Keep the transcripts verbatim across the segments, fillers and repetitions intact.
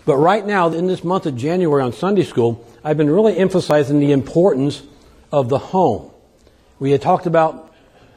But right now, in this month of January on Sunday school, I've been really emphasizing the importance of the home. We had talked about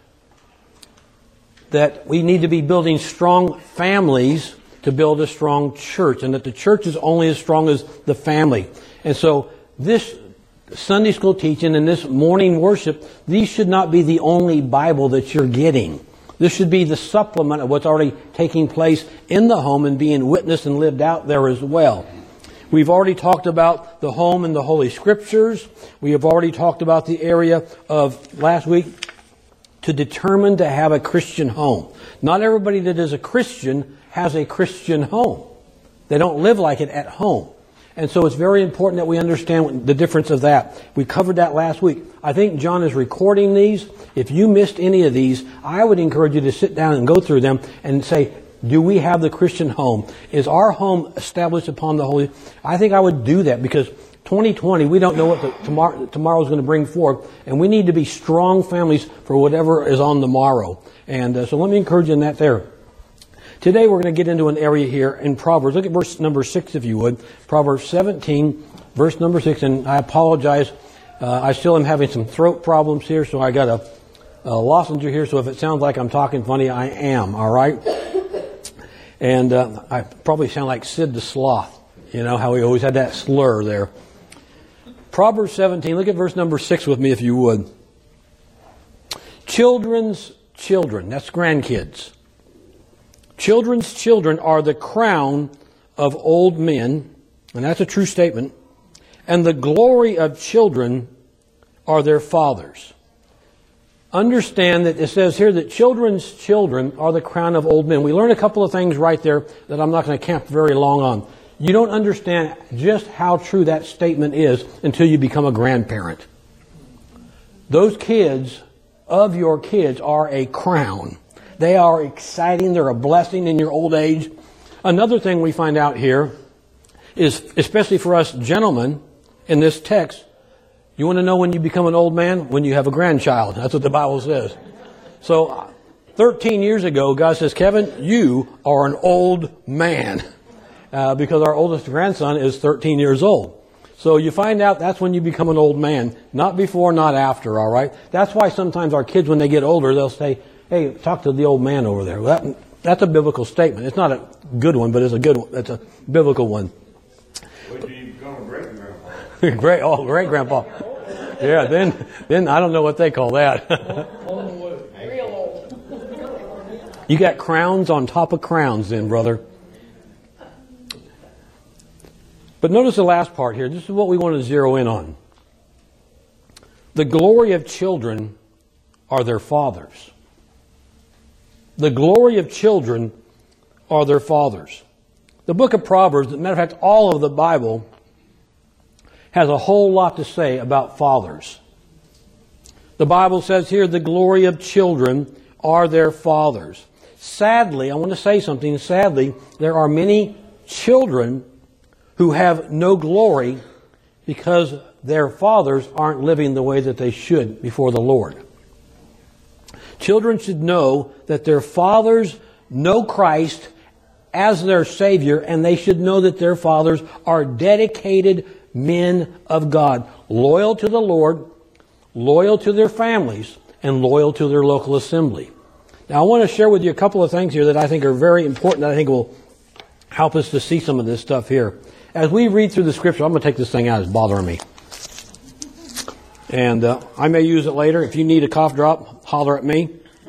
that we need to be building strong families to build a strong church, and that the church is only as strong as the family. And so this Sunday school teaching and this morning worship, these should not be the only Bible that you're getting. This should be the supplement of what's already taking place in the home and being witnessed and lived out there as well. We've already talked about the home and the Holy Scriptures. We have already talked about the area of, last week, to determine to have a Christian home. Not everybody that is a Christian has a Christian home. They don't live like it at home. And so it's very important that we understand the difference of that. We covered that last week. I think John is recording these. If you missed any of these, I would encourage you to sit down and go through them and say, do we have the Christian home? Is our home established upon the Holy? I think I would do that because twenty twenty, we don't know what the, tomorrow tomorrow is going to bring forth, and we need to be strong families for whatever is on the morrow. And uh, so let me encourage you in that there. Today we're going to get into an area here in Proverbs. Look at verse number six, if you would. Proverbs seventeen, verse number six. And I apologize. Uh, I still am having some throat problems here, so I got a, a lozenge here. So if it sounds like I'm talking funny, I am. All right. And uh, I probably sound like Sid the Sloth. You know how he always had that slur there. Proverbs seventeen. Look at verse number six with me, if you would. Children's children. That's grandkids. Children's children are the crown of old men, and that's a true statement, and the glory of children are their fathers. Understand that it says here that children's children are the crown of old men. We learn a couple of things right there that I'm not going to camp very long on. You don't understand just how true that statement is until you become a grandparent. Those kids of your kids are a crown. They are exciting. They're a blessing in your old age. Another thing we find out here is, especially for us gentlemen in this text, you want to know when you become an old man? When you have a grandchild. That's what the Bible says. So, thirteen years ago, God says, Kevin, you are an old man. Uh, because our oldest grandson is thirteen years old. So you find out that's when you become an old man. Not before, not after, all right? That's why sometimes our kids, when they get older, they'll say, hey, talk to the old man over there. Well, that, that's a biblical statement. It's not a good one, but it's a good one. It's a biblical one. When do you become a great grandpa? great, oh, great grandpa. Yeah, then, then I don't know what they call that. Real old. You got crowns on top of crowns then, brother. But notice the last part here. This is what we want to zero in on. The glory of children are their fathers. The glory of children are their fathers. The book of Proverbs, as a matter of fact, all of the Bible has a whole lot to say about fathers. The Bible says here, the glory of children are their fathers. Sadly, I want to say something. Sadly, there are many children who have no glory because their fathers aren't living the way that they should before the Lord. Children should know that their fathers know Christ as their Savior, and they should know that their fathers are dedicated men of God, loyal to the Lord, loyal to their families, and loyal to their local assembly. Now, I want to share with you a couple of things here that I think are very important, that I think will help us to see some of this stuff here. As we read through the Scripture, I'm going to take this thing out. It's bothering me. And uh, I may use it later. If you need a cough drop, holler at me.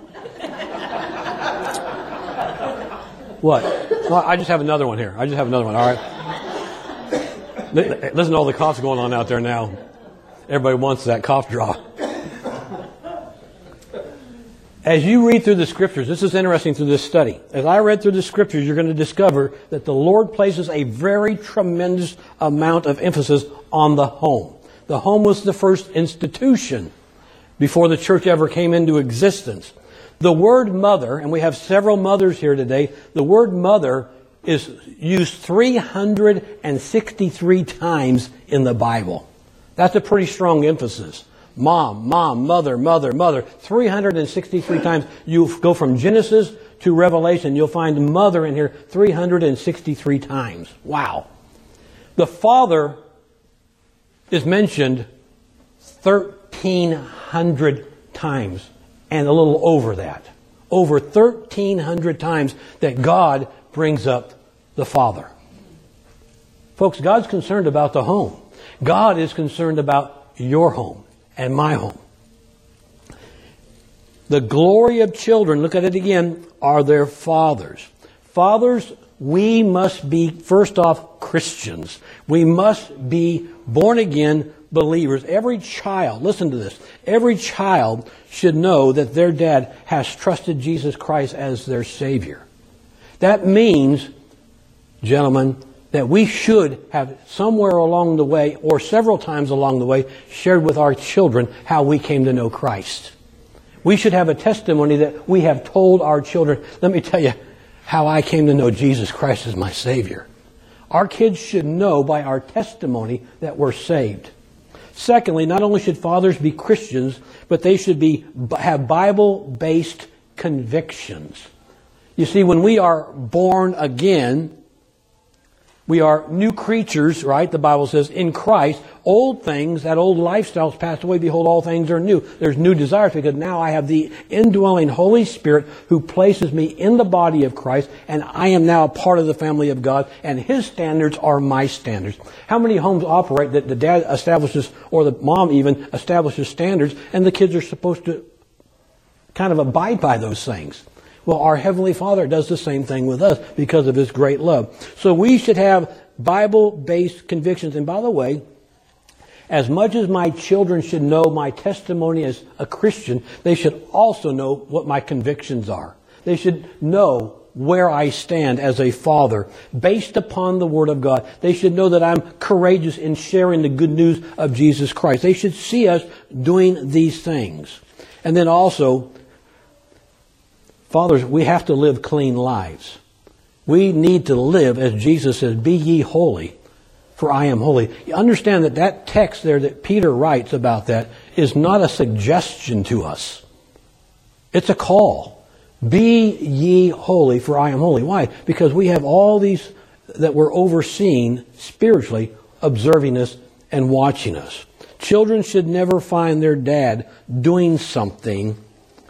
What? Well, I just have another one here. I just have another one, all right? Listen to all the coughs going on out there now. Everybody wants that cough drop. As you read through the Scriptures, this is interesting through this study. As I read through the Scriptures, you're going to discover that the Lord places a very tremendous amount of emphasis on the home. The home was the first institution before the church ever came into existence. The word mother, and we have several mothers here today, the word mother is used three hundred sixty-three times in the Bible. That's a pretty strong emphasis. Mom, mom, mother, mother, mother. three hundred sixty-three times. You go from Genesis to Revelation, you'll find mother in here three hundred sixty-three times. Wow. The Father is mentioned thirteen hundred times and a little over that. Over thirteen hundred times that God brings up the Father. Folks, God's concerned about the home. God is concerned about your home and my home. The glory of children, look at it again, are their fathers. Fathers, we must be, first off, Christians. We must be born again believers. Every child, listen to this, every child should know that their dad has trusted Jesus Christ as their Savior. That means, gentlemen, that we should have somewhere along the way, or several times along the way, shared with our children how we came to know Christ. We should have a testimony that we have told our children, let me tell you how I came to know Jesus Christ as my Savior. Our kids should know by our testimony that we're saved. Secondly, not only should fathers be Christians, but they should be have Bible-based convictions. You see, when we are born again, we are new creatures, right? The Bible says, in Christ. Old things, that old lifestyle's passed away. Behold, all things are new. There's new desires because now I have the indwelling Holy Spirit who places me in the body of Christ, and I am now a part of the family of God, and His standards are my standards. How many homes operate that the dad establishes, or the mom even establishes standards, and the kids are supposed to kind of abide by those things? Well, our Heavenly Father does the same thing with us because of His great love. So we should have Bible-based convictions. And by the way, as much as my children should know my testimony as a Christian, they should also know what my convictions are. They should know where I stand as a father based upon the Word of God. They should know that I'm courageous in sharing the good news of Jesus Christ. They should see us doing these things. And then also, fathers, we have to live clean lives. We need to live, as Jesus says, be ye holy, for I am holy. You understand that that text there that Peter writes about that is not a suggestion to us. It's a call. Be ye holy, for I am holy. Why? Because we have all these that we're overseeing spiritually, observing us and watching us. Children should never find their dad doing something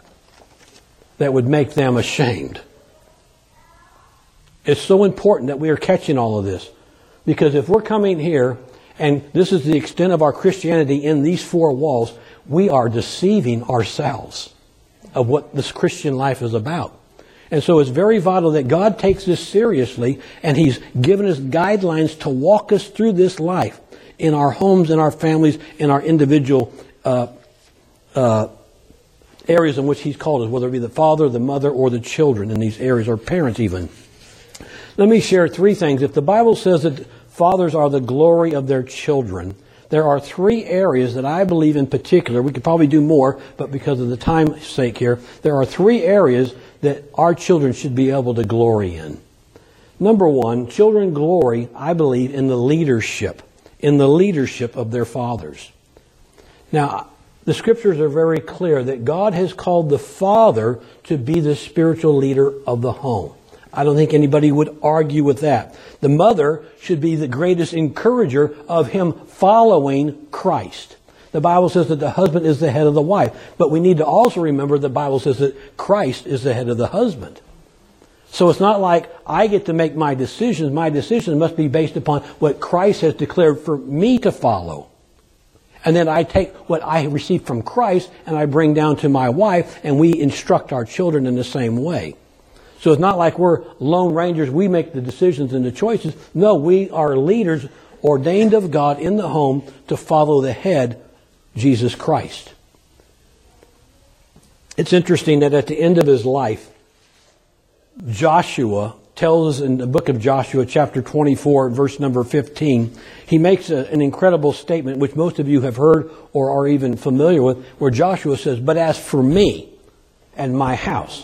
that would make them ashamed. It's so important that we are catching all of this. Because if we're coming here, and this is the extent of our Christianity in these four walls, we are deceiving ourselves of what this Christian life is about. And so it's very vital that God takes this seriously, and He's given us guidelines to walk us through this life in our homes, in our families, in our individual uh, uh, areas in which He's called us, whether it be the father, the mother, or the children in these areas, or parents even. Let me share three things. If the Bible says that fathers are the glory of their children, there are three areas that I believe in particular. We could probably do more, but because of the time's sake here, there are three areas that our children should be able to glory in. Number one, children glory, I believe, in the leadership, in the leadership of their fathers. Now, the Scriptures are very clear that God has called the father to be the spiritual leader of the home. I don't think anybody would argue with that. The mother should be the greatest encourager of him following Christ. The Bible says that the husband is the head of the wife. But we need to also remember the Bible says that Christ is the head of the husband. So it's not like I get to make my decisions. My decisions must be based upon what Christ has declared for me to follow. And then I take what I receive from Christ and I bring down to my wife, and we instruct our children in the same way. So it's not like we're lone rangers, we make the decisions and the choices. No, we are leaders ordained of God in the home to follow the head, Jesus Christ. It's interesting that at the end of his life, Joshua tells us in the book of Joshua, chapter twenty-four, verse number fifteen, he makes a, an incredible statement, which most of you have heard or are even familiar with, where Joshua says, "But as for me and my house,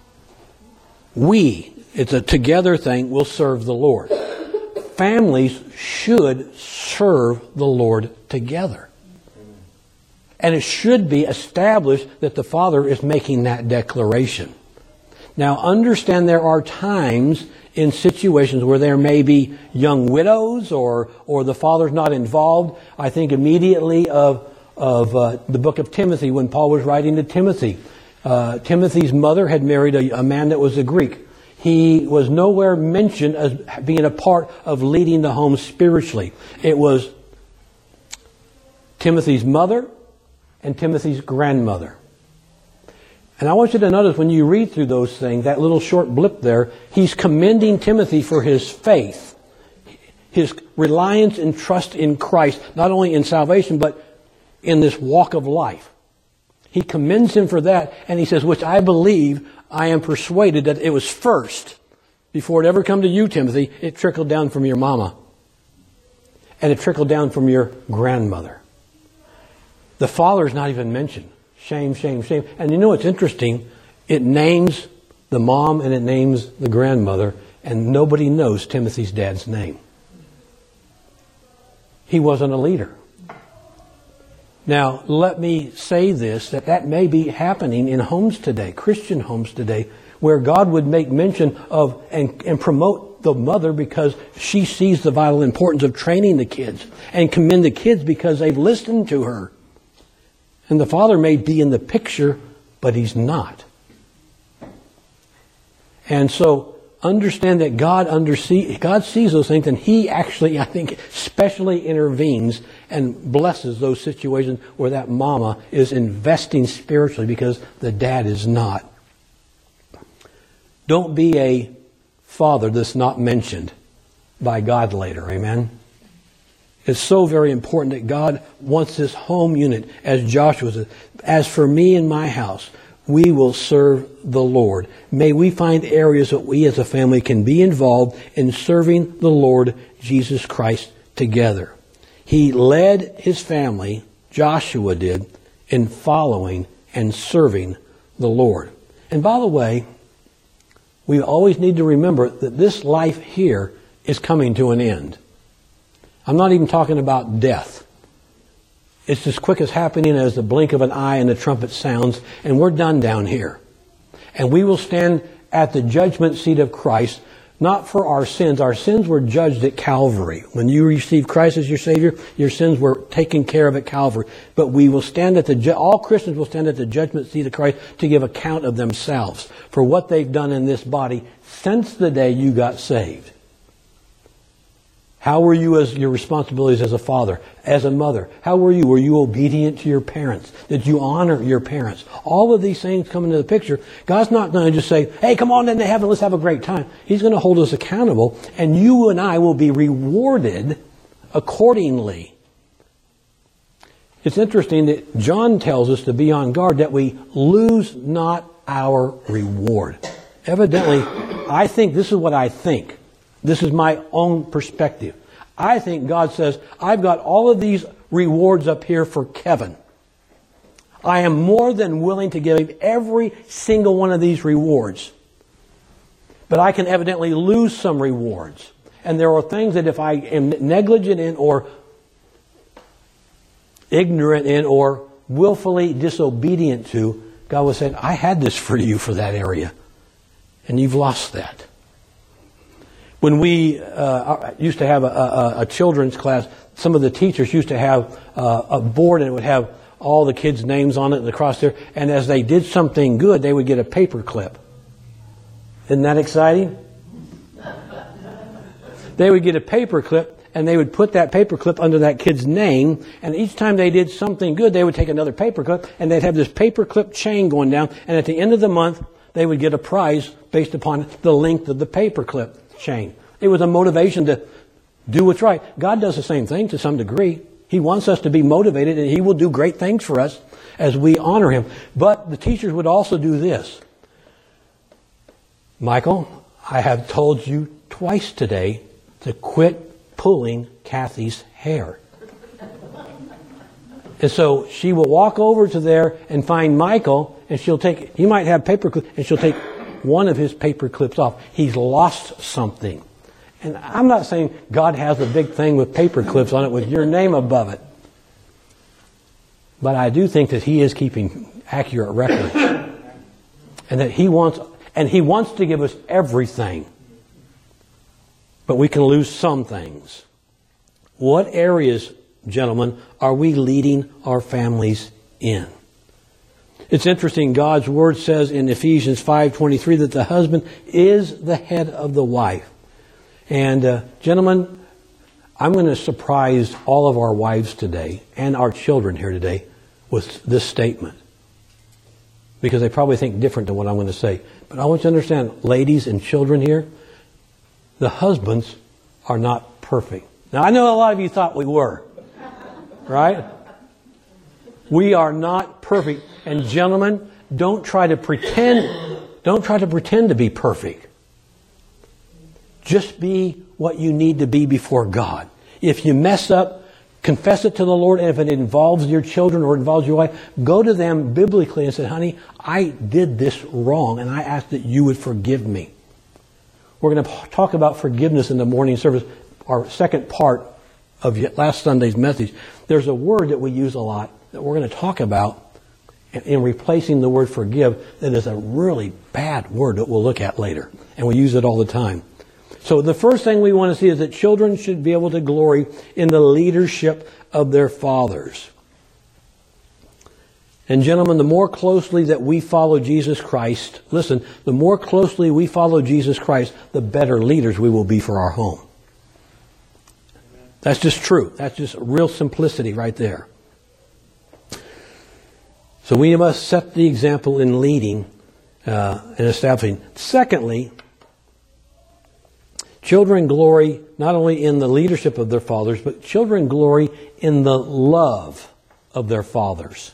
we," it's a together thing, "will serve the Lord." Families should serve the Lord together. And it should be established that the father is making that declaration. Now, understand there are times in situations where there may be young widows or or the father's not involved. I think immediately of of uh, the book of Timothy when Paul was writing to Timothy. Uh, Timothy's mother had married a, a man that was a Greek. He was nowhere mentioned as being a part of leading the home spiritually. It was Timothy's mother and Timothy's grandmother. And I want you to notice when you read through those things, that little short blip there, he's commending Timothy for his faith, his reliance and trust in Christ, not only in salvation, but in this walk of life. He commends him for that, and he says, which I believe, I am persuaded that it was first, before it ever come to you, Timothy, it trickled down from your mama. And it trickled down from your grandmother. The father is not even mentioned. Shame, shame, shame. And you know what's interesting? It names the mom and it names the grandmother, and nobody knows Timothy's dad's name. He wasn't a leader. Now, let me say this, that that may be happening in homes today, Christian homes today, where God would make mention of and, and promote the mother because she sees the vital importance of training the kids, and commend the kids because they've listened to her. And the father may be in the picture, but he's not. And so understand that God undersee, God sees those things, and He actually, I think, specially intervenes and blesses those situations where that mama is investing spiritually because the dad is not. Don't be a father that's not mentioned by God later. Amen? It's so very important that God wants this home unit, as Joshua said, as for me and my house, we will serve the Lord. May we find areas that we as a family can be involved in serving the Lord Jesus Christ together. He led his family, Joshua did, in following and serving the Lord. And by the way, we always need to remember that this life here is coming to an end. I'm not even talking about death. It's as quick as happening as the blink of an eye and the trumpet sounds, and we're done down here. And we will stand at the judgment seat of Christ, not for our sins. Our sins were judged at Calvary. When you received Christ as your Savior, your sins were taken care of at Calvary. But we will stand at the, ju- all Christians will stand at the judgment seat of Christ to give account of themselves for what they've done in this body since the day you got saved. How were you as your responsibilities as a father, as a mother? How were you? Were you obedient to your parents? Did you honor your parents? All of these things come into the picture. God's not going to just say, hey, come on into heaven, let's have a great time. He's going to hold us accountable, and you and I will be rewarded accordingly. It's interesting that John tells us to be on guard that we lose not our reward. Evidently, I think, this is what I think. This is my own perspective. I think God says, I've got all of these rewards up here for Kevin. I am more than willing to give him every single one of these rewards. But I can evidently lose some rewards. And there are things that if I am negligent in or ignorant in or willfully disobedient to, God will say, I had this for you for that area. And you've lost that. When we uh, used to have a, a, a children's class, some of the teachers used to have uh, a board, and it would have all the kids' names on it across there. And as they did something good, they would get a paper clip. Isn't that exciting? They would get a paper clip, and they would put that paper clip under that kid's name. And each time they did something good, they would take another paper clip, and they'd have this paper clip chain going down. And at the end of the month, they would get a prize based upon the length of the paper clip chain. It was a motivation to do what's right. God does the same thing to some degree. He wants us to be motivated, and He will do great things for us as we honor Him. But the teachers would also do this. Michael, I have told you twice today to quit pulling Kathy's hair. And so she will walk over to there and find Michael, and she'll take, he might have paper clips, and she'll take one of his paper clips off. He's lost something. And I'm not saying God has a big thing with paper clips on it with your name above it. But I do think that He is keeping accurate records. And that He wants, and He wants to give us everything. but we can lose some things. What areas, gentlemen, are we leading our families in? It's interesting, God's Word says in Ephesians five twenty-three that the husband is the head of the wife. And uh, gentlemen, I'm going to surprise all of our wives today and our children here today with this statement, because they probably think different than what I'm going to say. But I want you to understand, ladies and children here, the husbands are not perfect. Now, I know a lot of you thought we were, right? We are not perfect. And gentlemen, don't try to pretend, don't try to pretend to be perfect. Just be what you need to be before God. If you mess up, confess it to the Lord, and if it involves your children or involves your wife, go to them biblically and say, honey, I did this wrong, and I ask that you would forgive me. We're going to talk about forgiveness in the morning service, our second part of last Sunday's message. There's a word that we use a lot that we're going to talk about in replacing the word forgive that is a really bad word that we'll look at later. And we use it all the time. So the first thing we want to see is that children should be able to glory in the leadership of their fathers. And gentlemen, the more closely that we follow Jesus Christ, listen, the more closely we follow Jesus Christ, the better leaders we will be for our home. That's just true. That's just real simplicity right there. So we must set the example in leading uh, and establishing. Secondly, children glory not only in the leadership of their fathers, but children glory in the love of their fathers.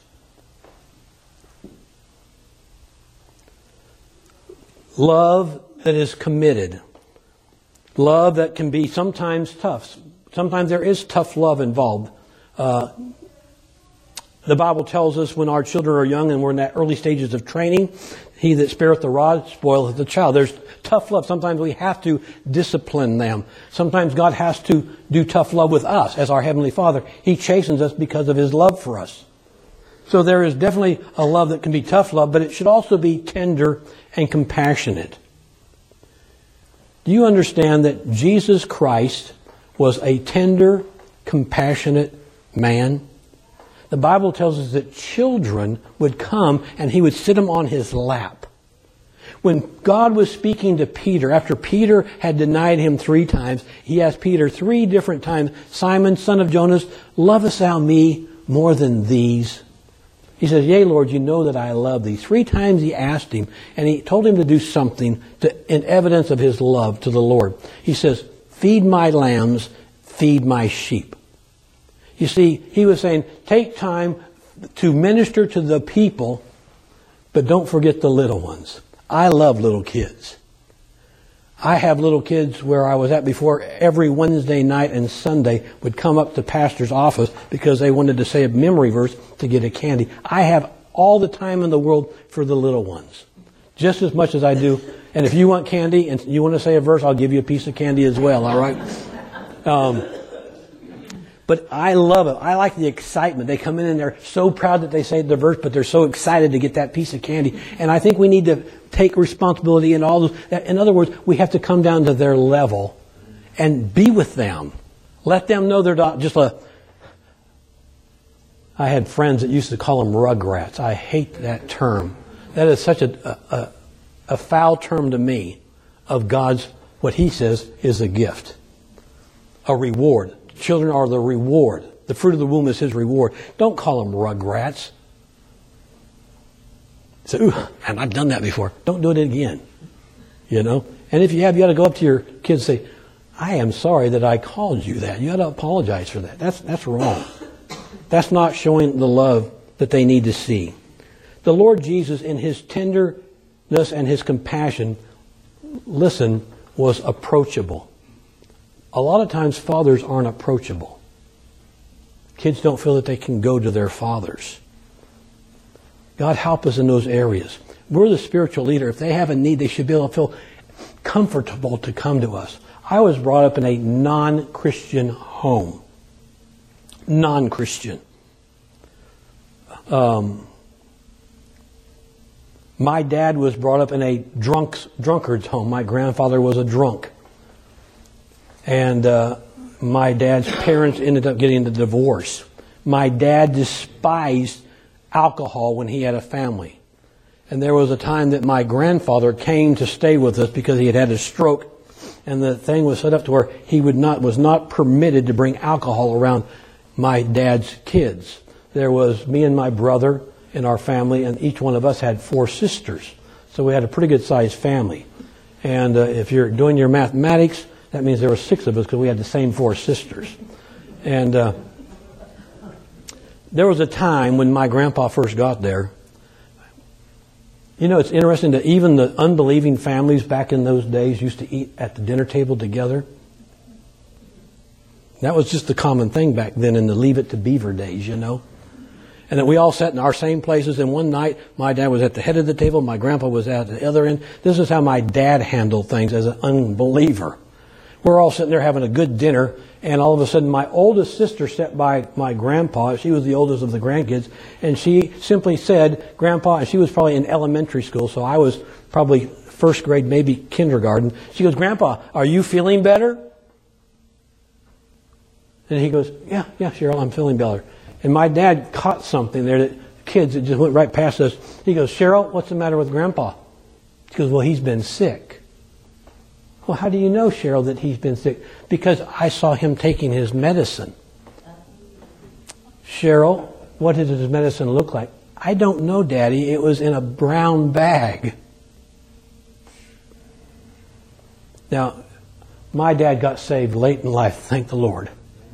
Love that is committed. Love that can be sometimes tough. Sometimes there is tough love involved. Uh, the Bible tells us when our children are young and we're in that early stages of training, he that spareth the rod spoileth the child. There's tough love. Sometimes we have to discipline them. Sometimes God has to do tough love with us as our Heavenly Father. He chastens us because of His love for us. So there is definitely a love that can be tough love, but it should also be tender and compassionate. Do you understand that Jesus Christ was a tender, compassionate man? The Bible tells us that children would come and He would sit them on His lap. When God was speaking to Peter, after Peter had denied Him three times, He asked Peter three different times, Simon, son of Jonas, lovest thou me more than these? He says, yea, Lord, you know that I love thee. Three times He asked Him, and He told him to do something to, in evidence of His love to the Lord. He says, feed my lambs, feed my sheep. You see, He was saying, take time to minister to the people, but don't forget the little ones. I love little kids. I have little kids where I was at before every Wednesday night and Sunday would come up to pastor's office because they wanted to say a memory verse to get a candy. I have all the time in the world for the little ones, just as much as I do. And if you want candy and you want to say a verse, I'll give you a piece of candy as well, all right? Um, but I love it. I like the excitement. They come in and they're so proud that they say the verse, but they're so excited to get that piece of candy. And I think we need to take responsibility in all those. In other words, we have to come down to their level and be with them. Let them know they're not just a... I had friends that used to call them rugrats. I hate that term. That is such a, a, a foul term to me of God's, what He says is a gift. A reward. Children are the reward. The fruit of the womb is His reward. Don't call them rugrats. Say, ooh, and I've done that before. Don't do it again. You know? And if you have, you got to go up to your kids and say, I am sorry that I called you that. You got to apologize for that. That's, that's wrong. That's not showing the love that they need to see. The Lord Jesus, in His tenderness and His compassion, listen, was approachable. A lot of times fathers aren't approachable. Kids don't feel that they can go to their fathers. God help us in those areas. We're the spiritual leader. If they have a need, they should be able to feel comfortable to come to us. I was brought up in a non-Christian home. Non-Christian. Um, my dad was brought up in a drunks, drunkard's home. My grandfather was a drunk. And uh, my dad's parents ended up getting a divorce. My dad despised alcohol when he had a family. And there was a time that my grandfather came to stay with us because he had had a stroke. And the thing was set up to where he would not was not permitted to bring alcohol around my dad's kids. There was me and my brother in our family, and each one of us had four sisters. So we had a pretty good sized family. And uh, if you're doing your mathematics, that means there were six of us because we had the same four sisters. And uh, there was a time when my grandpa first got there. You know, it's interesting that even the unbelieving families back in those days used to eat at the dinner table together. That was just the common thing back then in the Leave It to Beaver days, you know. And that we all sat in our same places, and one night my dad was at the head of the table, my grandpa was at the other end. This is how my dad handled things as an unbeliever. We're all sitting there having a good dinner, and all of a sudden my oldest sister sat by my grandpa. She was the oldest of the grandkids, and she simply said, Grandpa, and she was probably in elementary school, so I was probably first grade, maybe kindergarten. She goes, Grandpa, are you feeling better? And he goes, yeah, yeah, Cheryl, I'm feeling better. And my dad caught something there that kids, it just went right past us. He goes, Cheryl, what's the matter with Grandpa? She goes, well, he's been sick. Well, how do you know, Cheryl, that he's been sick? Because I saw him taking his medicine. Cheryl, what did his medicine look like? I don't know, Daddy. It was in a brown bag. Now, my dad got saved late in life, thank the Lord.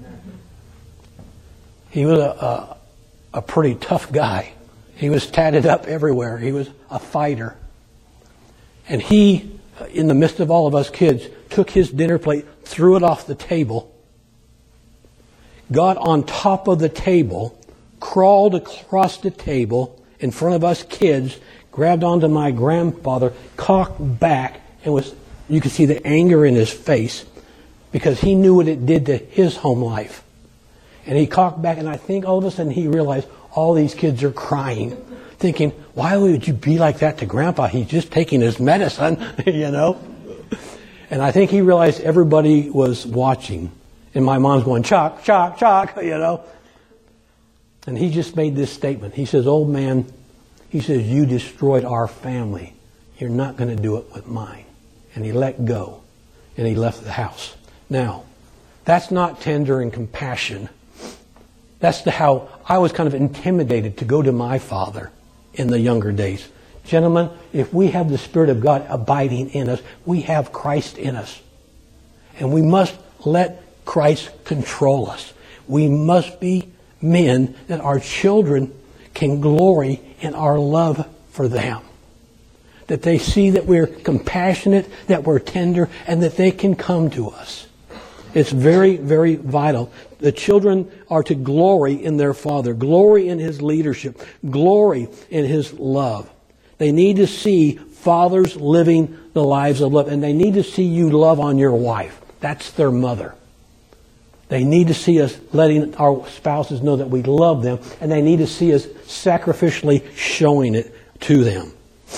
He was a, a, a pretty tough guy. He was tatted up everywhere. He was a fighter. And he, in the midst of all of us kids, took his dinner plate, threw it off the table, got on top of the table, crawled across the table in front of us kids, grabbed onto my grandfather, cocked back, and was, you could see the anger in his face because he knew what it did to his home life. And he cocked back, and I think all of a sudden he realized all these kids are crying, thinking, why would you be like that to Grandpa? He's just taking his medicine, you know. And I think he realized everybody was watching. And my mom's going, chalk, chalk, chalk, you know. And he just made this statement. He says, old man, he says, you destroyed our family. You're not going to do it with mine. And he let go. And he left the house. Now, that's not tender and compassion. That's the how I was kind of intimidated to go to my father in the younger days. Gentlemen, if we have the Spirit of God abiding in us, we have Christ in us. And we must let Christ control us. We must be men that our children can glory in our love for them. That they see that we're compassionate, that we're tender, and that they can come to us. It's very, very vital. The children are to glory in their father, glory in his leadership, glory in his love. They need to see fathers living the lives of love, and they need to see you love on your wife. That's their mother. They need to see us letting our spouses know that we love them, and they need to see us sacrificially showing it to them.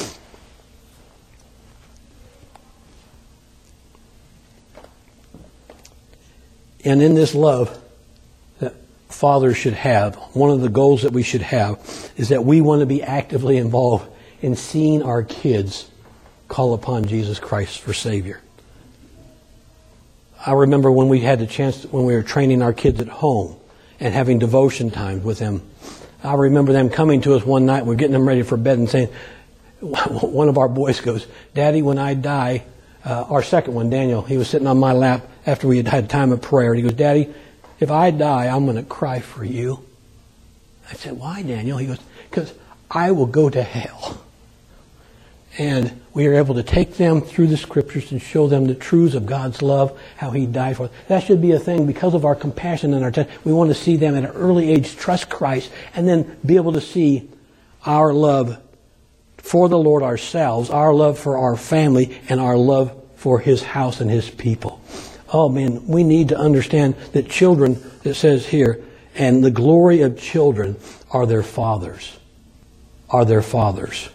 And in this love that fathers should have, one of the goals that we should have is that we want to be actively involved in seeing our kids call upon Jesus Christ for Savior. I remember when we had the chance, when we were training our kids at home and having devotion times with them. I remember them coming to us one night, we're getting them ready for bed and saying, one of our boys goes, Daddy, when I die, uh, our second one, Daniel, he was sitting on my lap after we had had time of prayer. And he goes, Daddy, if I die, I'm going to cry for you. I said, why, Daniel? He goes, because I will go to hell. And we are able to take them through the Scriptures and show them the truths of God's love, how He died for them. That should be a thing because of our compassion and our time. We want to see them at an early age trust Christ and then be able to see our love for the Lord ourselves, our love for our family, and our love for His house and His people. Oh man, we need to understand that children, it says here, and the glory of children are their fathers. Are their fathers.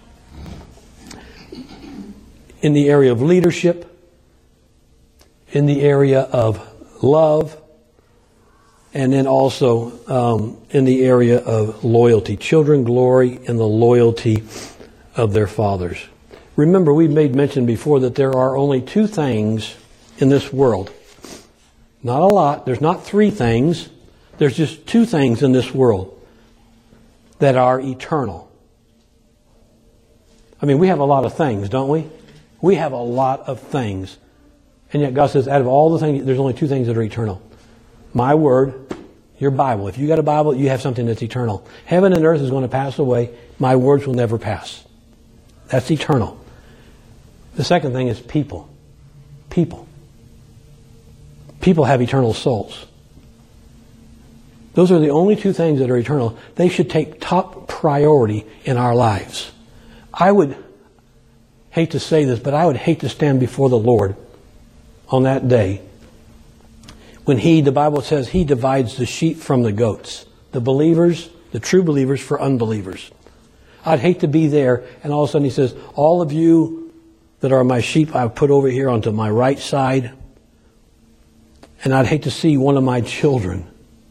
In the area of leadership, in the area of love, and then also um, in the area of loyalty. Children glory in the loyalty of their fathers. Remember, we've made mention before that there are only two things in this world. Not a lot. There's not three things. There's just two things in this world that are eternal. I mean, we have a lot of things, don't we? We have a lot of things. And yet God says, out of all the things, there's only two things that are eternal. My word, your Bible. If you got a Bible, you have something that's eternal. Heaven and earth is going to pass away. My words will never pass. That's eternal. The second thing is people. People. People have eternal souls. Those are the only two things that are eternal. They should take top priority in our lives. I would hate to say this, but I would hate to stand before the Lord on that day when He, the Bible says, He divides the sheep from the goats. The believers, the true believers for unbelievers. I'd hate to be there and all of a sudden He says, all of you that are my sheep I've put over here onto my right side. And I'd hate to see one of my children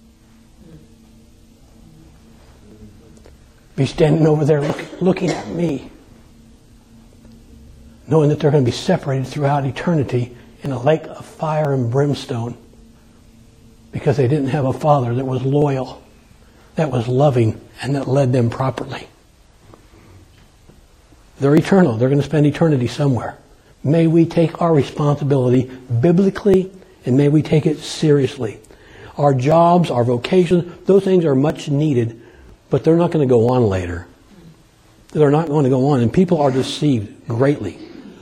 be standing over there look, looking at me, knowing that they're going to be separated throughout eternity in a lake of fire and brimstone because they didn't have a father that was loyal, that was loving, and that led them properly. They're eternal. They're going to spend eternity somewhere. May we take our responsibility biblically, and may we take it seriously. Our jobs, our vocations, those things are much needed, but they're not going to go on later. They're not going to go on, and people are deceived greatly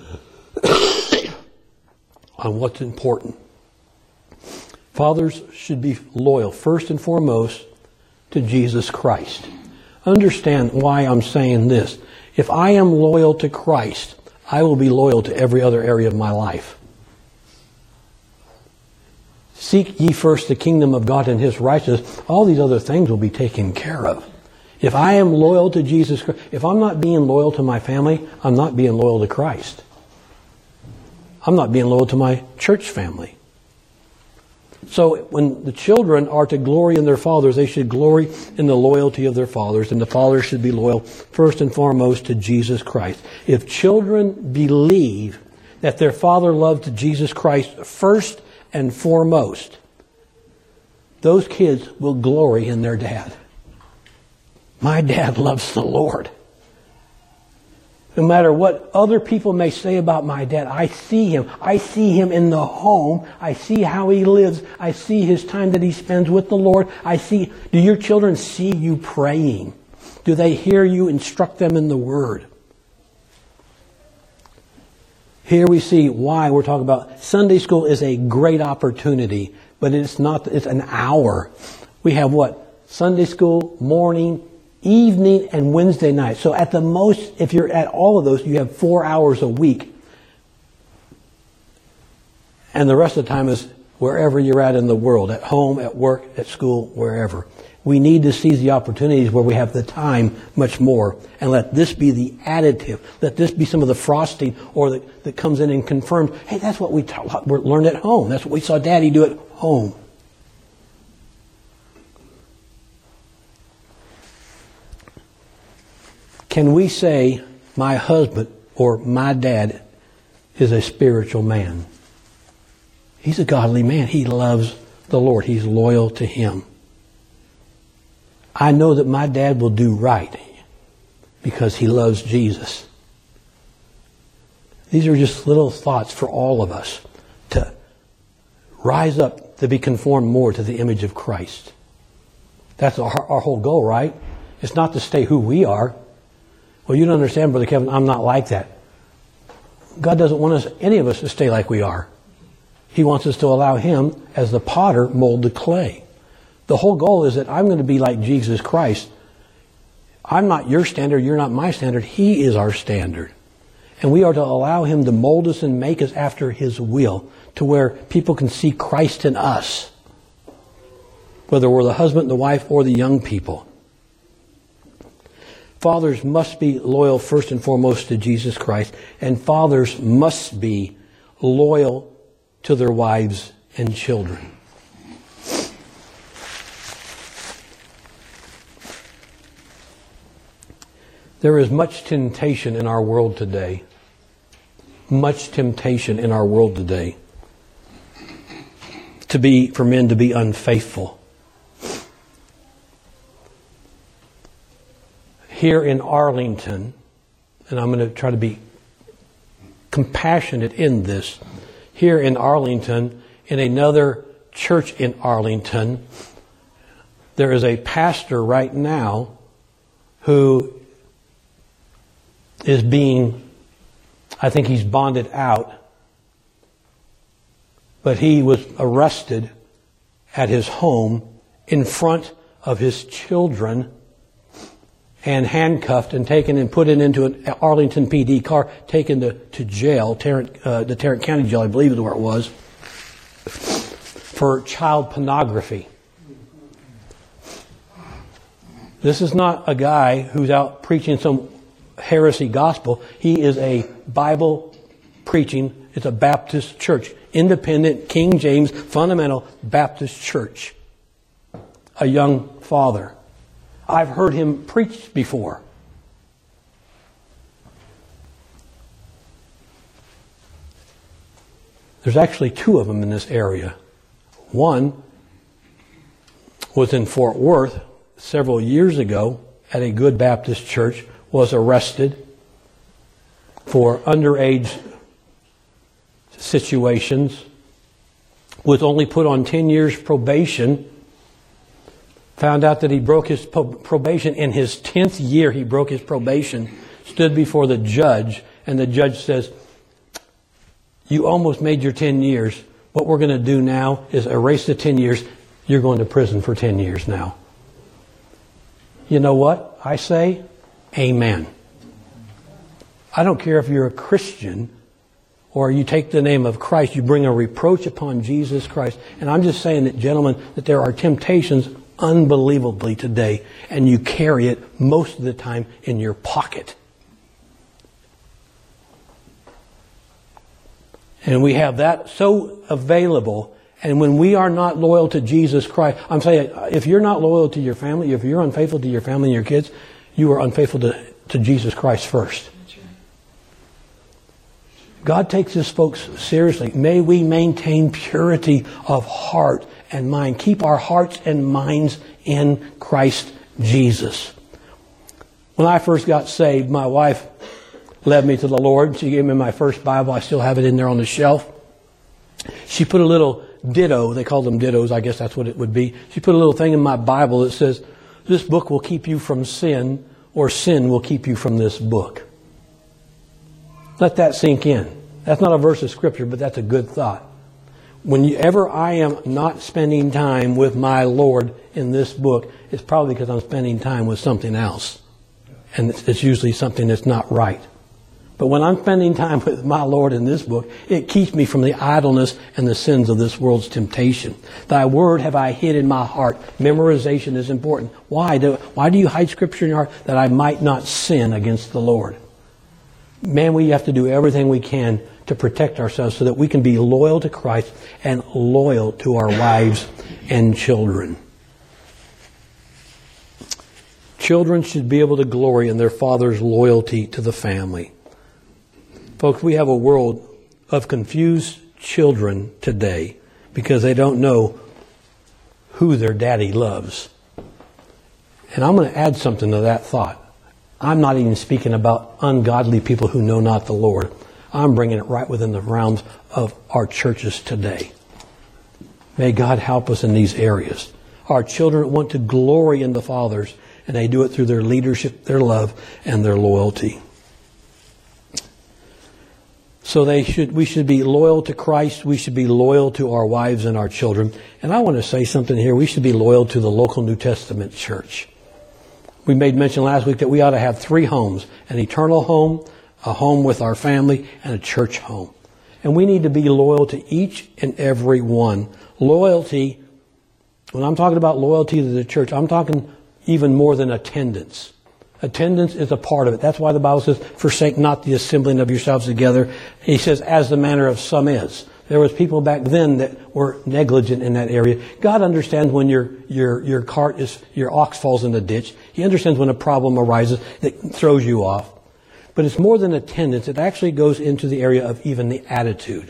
on what's important. Fathers should be loyal, first and foremost, to Jesus Christ. Understand why I'm saying this. If I am loyal to Christ, I will be loyal to every other area of my life. Seek ye first the kingdom of God and His righteousness. All these other things will be taken care of. If I am loyal to Jesus Christ, if I'm not being loyal to my family, I'm not being loyal to Christ. I'm not being loyal to my church family. So when the children are to glory in their fathers, they should glory in the loyalty of their fathers, and the fathers should be loyal first and foremost to Jesus Christ. If children believe that their father loved Jesus Christ first and foremost, those kids will glory in their dad. My dad loves the Lord. No matter what other people may say about my dad, I see him. I see him in the home. I see how he lives. I see his time that he spends with the Lord. I see, do your children see you praying? Do they hear you instruct them in the Word? Here we see why we're talking about Sunday school is a great opportunity, but it's not, it's an hour. We have what? Sunday school, morning, evening, and Wednesday night. So at the most, if you're at all of those, you have four hours a week. And the rest of the time is wherever you're at in the world, at home, at work, at school, wherever. We need to seize the opportunities where we have the time much more. And let this be the additive. Let this be some of the frosting or that, that comes in and confirms, hey, that's what we taught, we learned at home. That's what we saw Daddy do at home. Can we say my husband or my dad is a spiritual man? He's a godly man. He loves the Lord. He's loyal to Him. I know that my dad will do right because he loves Jesus. These are just little thoughts for all of us to rise up to be conformed more to the image of Christ. That's our, our whole goal, right? It's not to stay who we are. Well, you don't understand, Brother Kevin, I'm not like that. God doesn't want us, any of us, to stay like we are. He wants us to allow Him, as the potter, mold the clay. The whole goal is that I'm going to be like Jesus Christ. I'm not your standard, you're not my standard. He is our standard. And we are to allow Him to mold us and make us after His will, to where people can see Christ in us. Whether we're the husband, the wife, or the young people. Fathers must be loyal first and foremost to Jesus Christ. And fathers must be loyal to their wives and children. There is much temptation in our world today. Much temptation in our world today. To be, for men to be unfaithful. Here in Arlington, and I'm going to try to be compassionate in this. Here in Arlington, in another church in Arlington, there is a pastor right now who is being, I think he's bonded out, but he was arrested at his home in front of his children and handcuffed and taken and put it into an Arlington P D car, taken to, to jail, Tarrant, uh, the Tarrant County Jail, I believe is where it was, for child pornography. This is not a guy who's out preaching some heresy gospel. He is a Bible preaching, it's a Baptist church, independent, King James, fundamental Baptist church. A young father. I've heard him preach before. There's actually two of them in this area. One was in Fort Worth several years ago at a good Baptist church, was arrested for underage situations, was only put on ten years probation. Found out that he broke his probation. In his tenth year, he broke his probation, stood before the judge, and the judge says, you almost made your ten years. What we're going to do now is erase the ten years. You're going to prison for ten years now. You know what? I say, amen. I don't care if you're a Christian or you take the name of Christ, you bring a reproach upon Jesus Christ. And I'm just saying that, gentlemen, that there are temptations unbelievably today, and you carry it most of the time in your pocket. And we have that so available, and when we are not loyal to Jesus Christ, I'm saying, if you're not loyal to your family, if you're unfaithful to your family and your kids, you are unfaithful to, to Jesus Christ first. God takes His folks seriously. May we maintain purity of heart and mind. Keep our hearts and minds in Christ Jesus. When I first got saved, my wife led me to the Lord. She gave me my first Bible. I still have it in there on the shelf. She put a little ditto. They call them dittos. I guess that's what it would be. She put a little thing in my Bible that says, this book will keep you from sin, or sin will keep you from this book. Let that sink in. That's not a verse of Scripture, but that's a good thought. Whenever I am not spending time with my Lord in this book, it's probably because I'm spending time with something else. And it's usually something that's not right. But when I'm spending time with my Lord in this book, it keeps me from the idleness and the sins of this world's temptation. Thy word have I hid in my heart. Memorization is important. Why do, why do you hide Scripture in your heart? That I might not sin against the Lord. Man, we have to do everything we can to protect ourselves so that we can be loyal to Christ and loyal to our wives and children. Children should be able to glory in their father's loyalty to the family. Folks, we have a world of confused children today because they don't know who their daddy loves. And I'm going to add something to that thought. I'm not even speaking about ungodly people who know not the Lord. I'm bringing it right within the realms of our churches today. May God help us in these areas. Our children want to glory in the fathers, and they do it through their leadership, their love, and their loyalty. So they should, we should be loyal to Christ. We should be loyal to our wives and our children. And I want to say something here. We should be loyal to the local New Testament church. We made mention last week that we ought to have three homes: an eternal home, a home with our family, and a church home. And we need to be loyal to each and every one. Loyalty, when I'm talking about loyalty to the church, I'm talking even more than attendance. Attendance is a part of it. That's why the Bible says, forsake not the assembling of yourselves together. He says, as the manner of some is. There was people back then that were negligent in that area. God understands when your your your cart is your ox falls in the ditch. He understands when a problem arises that throws you off. But it's more than attendance. It actually goes into the area of even the attitude.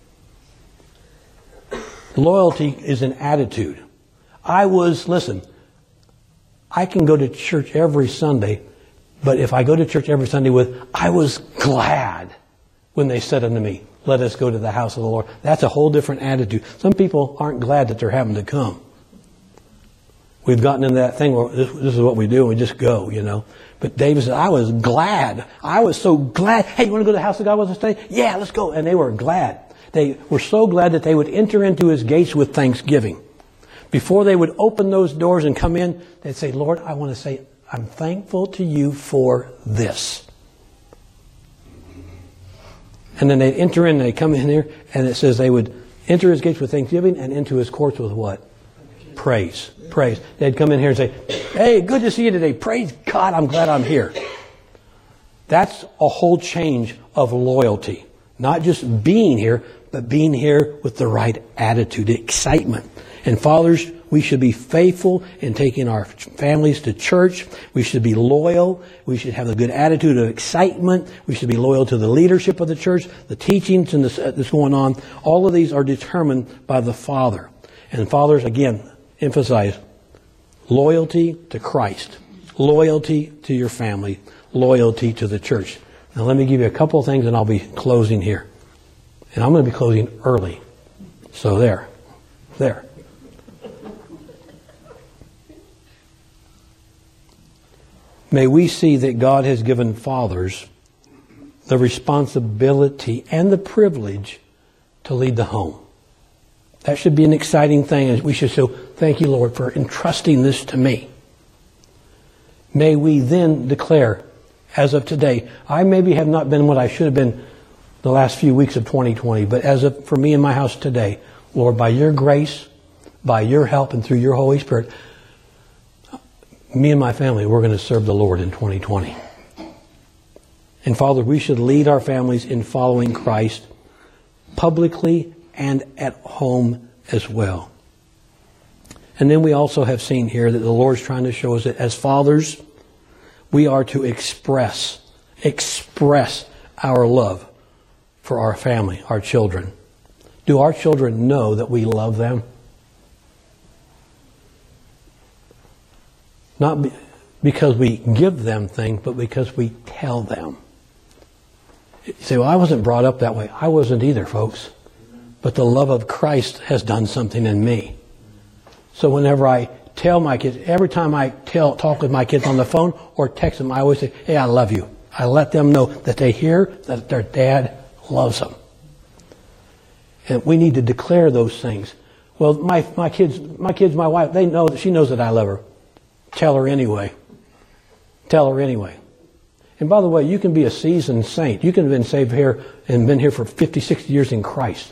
Loyalty is an attitude. I was, listen, I can go to church every Sunday, but if I go to church every Sunday with, I was glad when they said unto me, let us go to the house of the Lord. That's a whole different attitude. Some people aren't glad that they're having to come. We've gotten into that thing where this, this is what we do, we just go, you know. But David said, I was glad. I was so glad. Hey, you want to go to the house of God with us today? Yeah, let's go. And they were glad. They were so glad that they would enter into his gates with thanksgiving. Before they would open those doors and come in, they'd say, Lord, I want to say, I'm thankful to you for this. And then they'd enter in, and they'd come in here, and it says they would enter his gates with thanksgiving and into his courts with what? Praise. Praise. They'd come in here and say, hey, good to see you today. Praise God, I'm glad I'm here. That's a whole change of loyalty. Not just being here, but being here with the right attitude, excitement. And fathers, we should be faithful in taking our families to church. We should be loyal. We should have a good attitude of excitement. We should be loyal to the leadership of the church, the teachings and this, uh, that's going on. All of these are determined by the Father. And fathers, again, emphasize loyalty to Christ, loyalty to your family, loyalty to the church. Now let me give you a couple of things and I'll be closing here. And I'm going to be closing early. So there. There. May we see that God has given fathers the responsibility and the privilege to lead the home. That should be an exciting thing. And we should say, thank you, Lord, for entrusting this to me. May we then declare, as of today, I maybe have not been what I should have been the last few weeks of twenty twenty, but as of for me in my house today, Lord, by your grace, by your help, and through your Holy Spirit, me and my family, we're going to serve the Lord in twenty twenty. And Father, we should lead our families in following Christ publicly and at home as well. And then we also have seen here that the Lord's trying to show us that as fathers, we are to express, express our love for our family, our children. Do our children know that we love them? Not be, because we give them things, but because we tell them. You say, well, I wasn't brought up that way. I wasn't either, folks. But the love of Christ has done something in me. So whenever I tell my kids, every time I tell, talk with my kids on the phone or text them, I always say, hey, I love you. I let them know that they hear that their dad loves them. And we need to declare those things. Well, my, my kids, my kids, my wife, they know that she knows that I love her. Tell her anyway. Tell her anyway. And by the way, you can be a seasoned saint. You can have been saved here and been here for fifty, sixty years in Christ.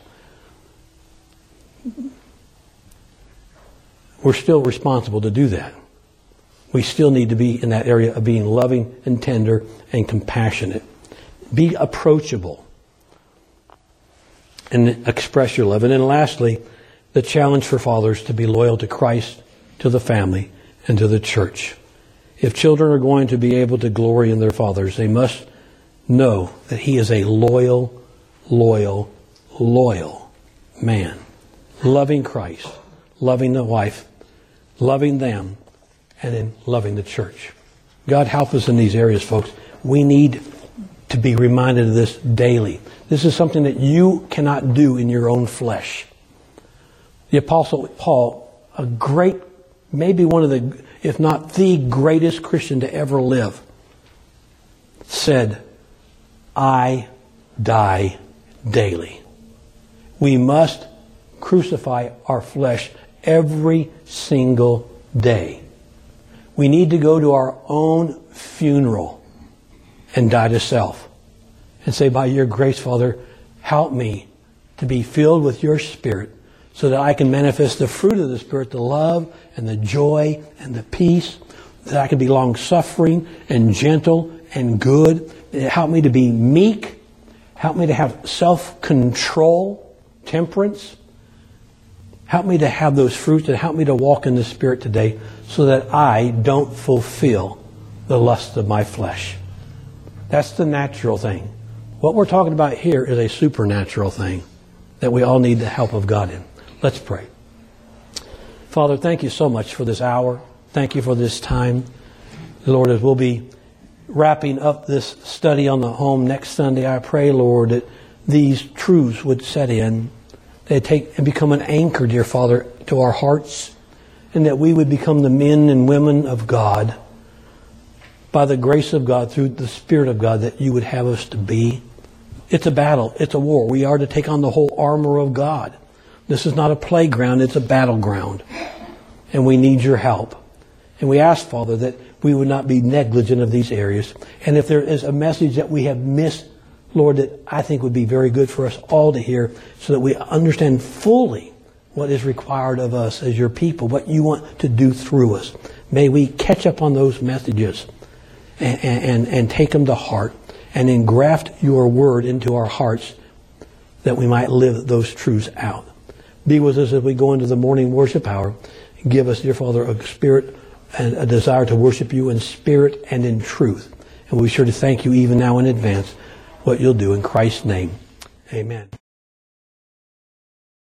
We're still responsible to do that. We still need to be in that area of being loving and tender and compassionate. Be approachable and express your love. And then lastly, the challenge for fathers to be loyal to Christ, to the family, and to the church. If children are going to be able to glory in their fathers, they must know that he is a loyal, loyal, loyal man. Loving Christ, loving the wife, loving them, and then loving the church. God help us in these areas, folks. We need to be reminded of this daily. This is something that you cannot do in your own flesh. The Apostle Paul, a great, maybe one of the, if not the greatest Christian to ever live, said, I die daily. We must crucify our flesh every single day. We need to go to our own funeral and die to self. And say, by your grace, Father, help me to be filled with your Spirit so that I can manifest the fruit of the Spirit, the love and the joy and the peace, that I can be long-suffering and gentle and good. Help me to be meek. Help me to have self-control. temperance. Help me to have those fruits and help me to walk in the Spirit today so that I don't fulfill the lust of my flesh. That's the natural thing. What we're talking about here is a supernatural thing that we all need the help of God in. Let's pray. Father, thank you so much for this hour. Thank you for this time. Lord, as we'll be wrapping up this study on the home next Sunday, I pray, Lord, that these truths would set in. They take and become an anchor, dear Father, to our hearts, and that we would become the men and women of God by the grace of God, through the Spirit of God, that you would have us to be. It's a battle. It's a war. We are to take on the whole armor of God. This is not a playground. It's a battleground. And we need your help. And we ask, Father, that we would not be negligent of these areas. And if there is a message that we have missed, Lord, that I think would be very good for us all to hear, so that we understand fully what is required of us as your people, what you want to do through us. May we catch up on those messages and, and, and take them to heart and engraft your word into our hearts that we might live those truths out. Be with us as we go into the morning worship hour. Give us, dear Father, a spirit and a desire to worship you in spirit and in truth. And we're sure to thank you even now in advance what you'll do in Christ's name. Amen.